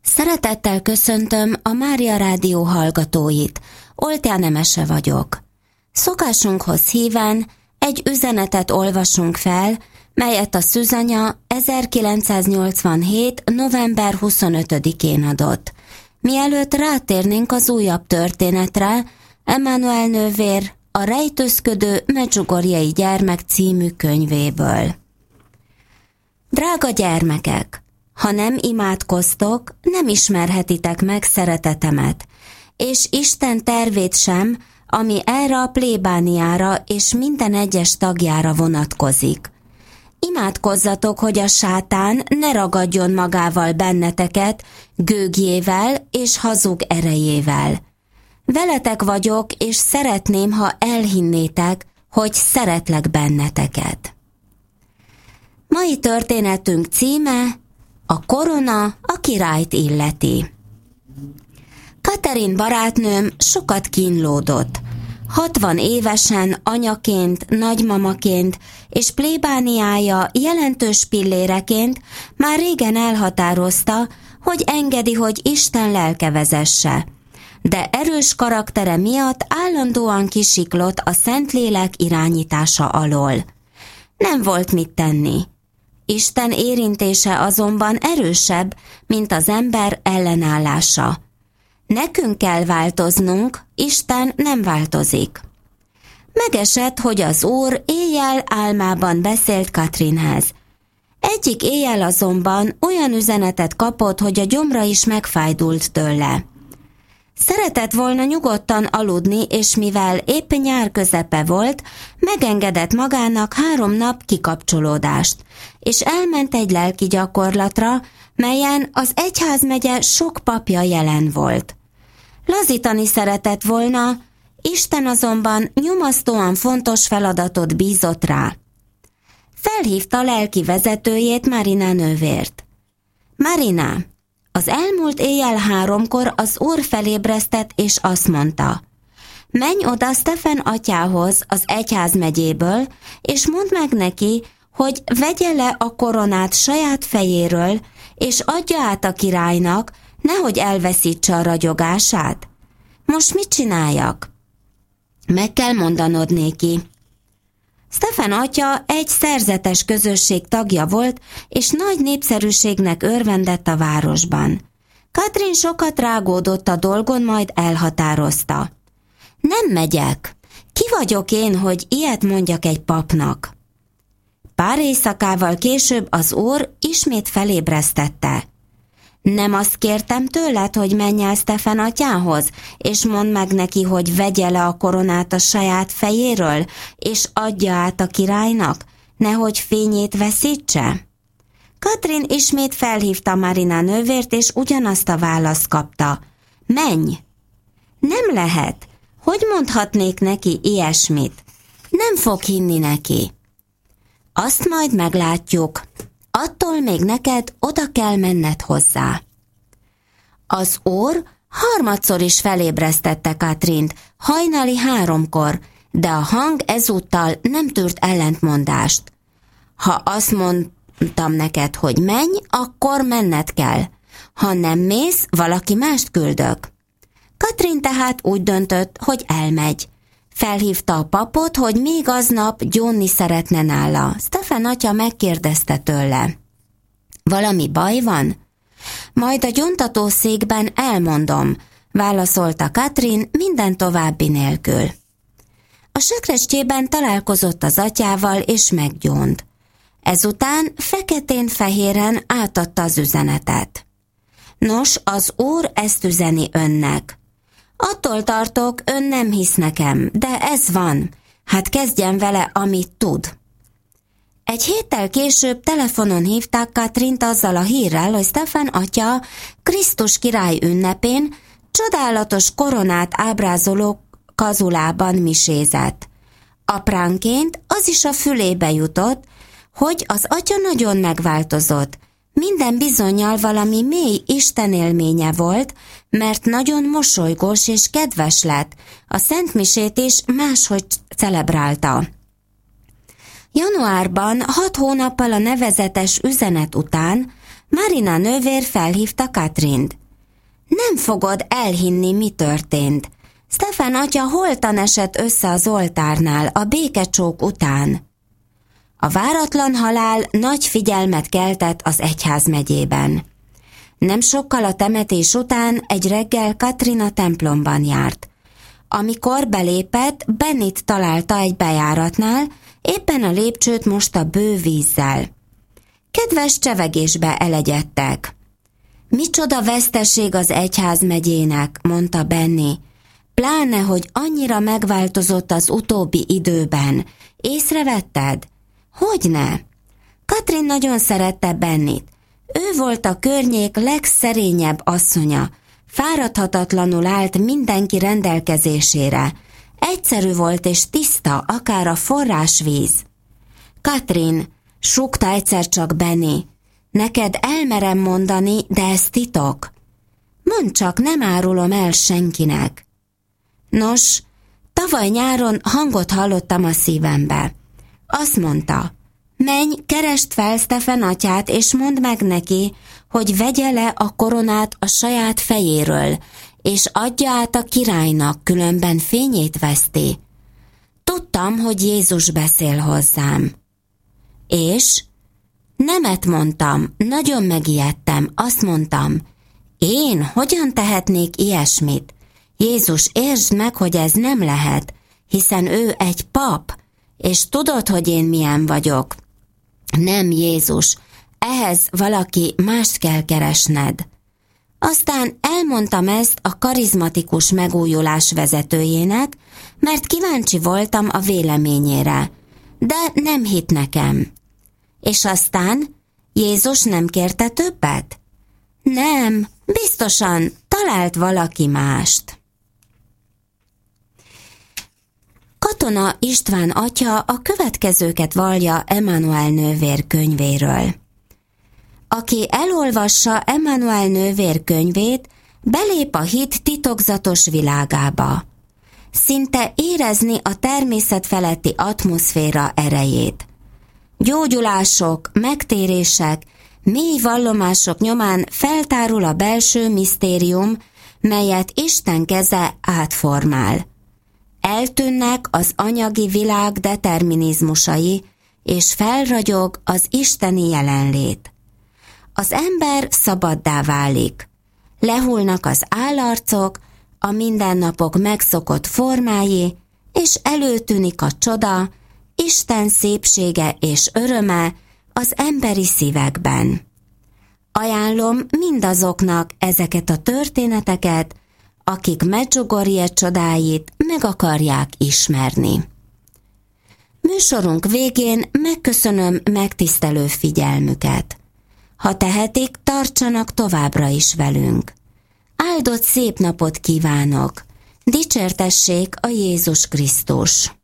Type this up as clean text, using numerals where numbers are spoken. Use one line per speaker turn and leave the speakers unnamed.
Szeretettel köszöntöm a Mária Rádió hallgatóit. Oltján Emese vagyok. Szokásunkhoz híven egy üzenetet olvasunk fel, melyet a szűzanya 1987. november 25-én adott. Mielőtt rátérnénk az újabb történetre, Emmanuel nővér a Rejtőzködő Medjugorjei gyermek című könyvéből. Drága gyermekek! Ha nem imádkoztok, nem ismerhetitek meg szeretetemet, és Isten tervét sem, ami erre a plébániára és minden egyes tagjára vonatkozik. Imádkozzatok, hogy a sátán ne ragadjon magával benneteket gőgjével és hazug erejével. Veletek vagyok, és szeretném, ha elhinnétek, hogy szeretlek benneteket. Mai történetünk címe: a korona a királyt illeti. Catherine barátnőm sokat kínlódott. 60 évesen anyaként, nagymamaként és plébániája jelentős pilléreként már régen elhatározta, hogy engedi, hogy Isten lelke vezesse. De erős karaktere miatt állandóan kisiklott a Szentlélek irányítása alól. Nem volt mit tenni. Isten érintése azonban erősebb, mint az ember ellenállása. Nekünk kell változnunk, Isten nem változik. Megesett, hogy az Úr éjjel álmában beszélt Catherinehez. Egyik éjjel azonban olyan üzenetet kapott, hogy a gyomra is megfájdult tőle. Szeretett volna nyugodtan aludni, és mivel épp nyár közepe volt, megengedett magának 3 nap kikapcsolódást, és elment egy lelki gyakorlatra, melyen az egyházmegye sok papja jelen volt. Lazítani szeretett volna, Isten azonban nyomasztóan fontos feladatot bízott rá. Felhívta lelki vezetőjét, Marina nővért. Marina, az elmúlt éjjel 3-kor az Úr felébresztett, és azt mondta: menj oda Stephen atyához az egyházmegyéből, és mondd meg neki, hogy vegye le a koronát saját fejéről, és adja át a királynak, nehogy elveszítse a ragyogását. Most mit csináljak? Meg kell mondanod néki. Stephen atya egy szerzetes közösség tagja volt, és nagy népszerűségnek örvendett a városban. Catherine sokat rágódott a dolgon, majd elhatározta: nem megyek. Ki vagyok én, hogy ilyet mondjak egy papnak? Pár éjszakával később az Úr ismét felébresztette. Nem azt kértem tőled, hogy menj el Stephen atyához, és mondd meg neki, hogy vegye le a koronát a saját fejéről, és adja át a királynak, nehogy fényét veszítse? Catherine ismét felhívta Marina nővért, és ugyanazt a választ kapta: menj! Nem lehet. Hogy mondhatnék neki ilyesmit? Nem fog hinni neki. Azt majd meglátjuk. Attól még neked oda kell menned hozzá. Az Úr harmadszor is felébresztette Catherine-t, hajnali 3-kor, de a hang ezúttal nem tűrt ellentmondást. Ha azt mondtam neked, hogy menj, akkor menned kell. Ha nem mész, valaki mást küldök. Catherine tehát úgy döntött, hogy elmegy. Felhívta a papot, hogy még aznap gyónni szeretne nála. Stephen atya megkérdezte tőle: valami baj van? Majd a gyóntatószékben elmondom, válaszolta Catherine minden további nélkül. A sekrecstjében találkozott az atyával, és meggyónt. Ezután feketén-fehéren átadta az üzenetet. Nos, az Úr ezt üzeni önnek. Attól tartok, ön nem hisz nekem, de ez van. Hát kezdjen vele, amit tud. Egy héttel később telefonon hívták Catherine-t azzal a hírrel, hogy Stephen atya Krisztus király ünnepén csodálatos koronát ábrázoló kazulában misézett. Apránként az is a fülébe jutott, hogy az atya nagyon megváltozott. Minden bizonnyal valami mély istenélménye volt, mert nagyon mosolygós és kedves lett, a szentmisét is máshogy celebrálta. Januárban, 6 hónappal a nevezetes üzenet után Marina nővér felhívta Katrint. Nem fogod elhinni, mi történt. Stefan atya holtan esett össze az oltárnál a békecsók után. A váratlan halál nagy figyelmet keltett az egyházmegyében. Nem sokkal a temetés után egy reggel Katrin a templomban járt. Amikor belépett, Bennit találta egy bejáratnál, éppen a lépcsőt mosta bő vízzel. Kedves csevegésbe elegyedtek. Micsoda veszteség az egyházmegyének, mondta Benni. Pláne, hogy annyira megváltozott az utóbbi időben. Észrevetted? Hogyne? Katrin nagyon szerette Bennit. Ő volt a környék legszerényebb asszonya. Fáradhatatlanul állt mindenki rendelkezésére. Egyszerű volt és tiszta, akár a forrásvíz. Katrin, súgta egyszer csak Benni, neked elmerem mondani, de ez titok. Mondd csak, nem árulom el senkinek. Nos, tavaly nyáron hangot hallottam a szívembe. Azt mondta, menj, keresd fel Stefan atyát, és mondd meg neki, hogy vegye le a koronát a saját fejéről, és adja át a királynak, különben fényét veszti. Tudtam, hogy Jézus beszél hozzám. És? Nemet mondtam, nagyon megijedtem, azt mondtam, én hogyan tehetnék ilyesmit? Jézus, értsd meg, hogy ez nem lehet, hiszen ő egy pap, és tudod, hogy én milyen vagyok. Nem, Jézus, ehhez valaki mást kell keresned. Aztán elmondtam ezt a karizmatikus megújulás vezetőjének, mert kíváncsi voltam a véleményére, de nem hitt nekem. És aztán Jézus nem kérte többet? Nem, biztosan talált valaki mást. Katona István atya a következőket vallja Emmanuel nővér könyvéről. Aki elolvassa Emmanuel nővér könyvét, belép a hit titokzatos világába. Szinte érezni a természet feletti atmoszféra erejét. Gyógyulások, megtérések, mély vallomások nyomán feltárul a belső misztérium, melyet Isten keze átformál. Eltűnnek az anyagi világ determinizmusai, és felragyog az isteni jelenlét. Az ember szabaddá válik. Lehullnak az állarcok, a mindennapok megszokott formái, és előtűnik a csoda, Isten szépsége és öröme az emberi szívekben. Ajánlom mindazoknak ezeket a történeteket, akik Medjugorje csodáit meg akarják ismerni. Műsorunk végén megköszönöm megtisztelő figyelmüket. Ha tehetik, tartsanak továbbra is velünk. Áldott szép napot kívánok! Dicsértessék a Jézus Krisztus!